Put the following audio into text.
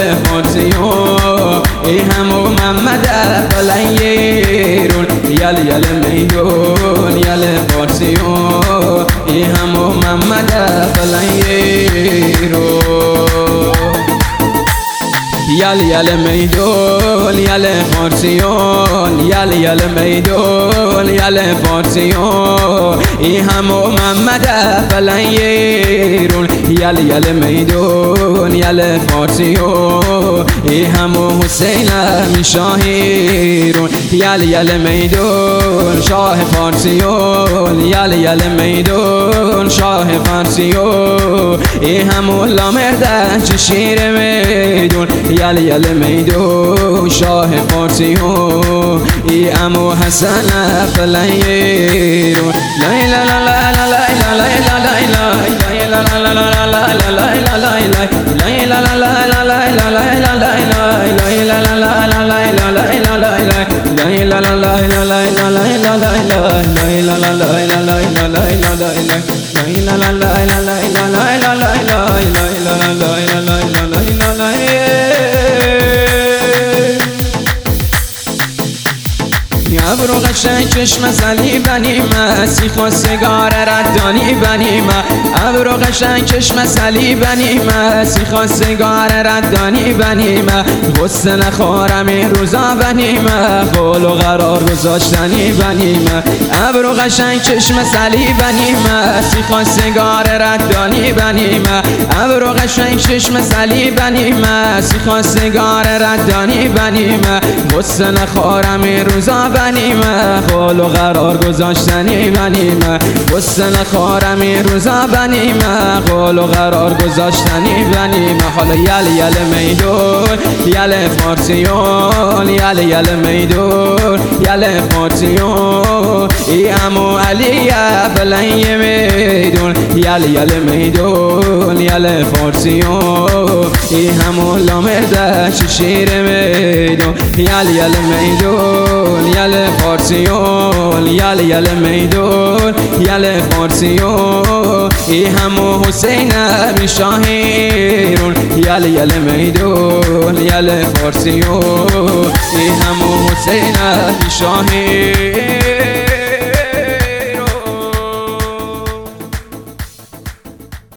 فارسیون ای همو محمد فلیرون یل میدون یل فارسیون ای همو محمد فلیرون یل میدون یل فارسیون یل میدون یل فارسیون ای همو محمد فلیرون یل میدون یل فارسیون ای همو حسین شاهیرون یل میدون شاه فارسیون یل میدون شاه فارسیون ای همو لامرده چشیر میدون یل میدون شاه فارسیون ای امو حسن فلیرون لا لا لا لا لا لا لا ابرو قشنگ چشم صلیبنی مسیح خواستگار ردانی بنی ابرو قشنگ چشم صلیبنی مسیح خواستگار ردانی بنی غصه نخورم این روزا بنی قول و قرار گذاشتنی بنی ابرو قشنگ چشم صلیبنی مسیح خواستگار ردانی بنی ابرو قشنگ چشم صلیبنی مسیح خواستگار ردانی بنی غصه نخورم این روزا بنی قول و قرار گذاشتنی بنی غصه نخورم این روزا بنی قول و قرار گذاشتنی بنی حالا یل میدون یل فارسیون یل میدون یل فارسیون ای امو علی فلی میدون یل میدون یل فارسیون ای همو لامرده شیر میدون یل میدون یل فارسیون یل میدون یل فارسیون ای همو حسین شاهیرون یل میدون یل فارسیون ای همو حسین شاهیرون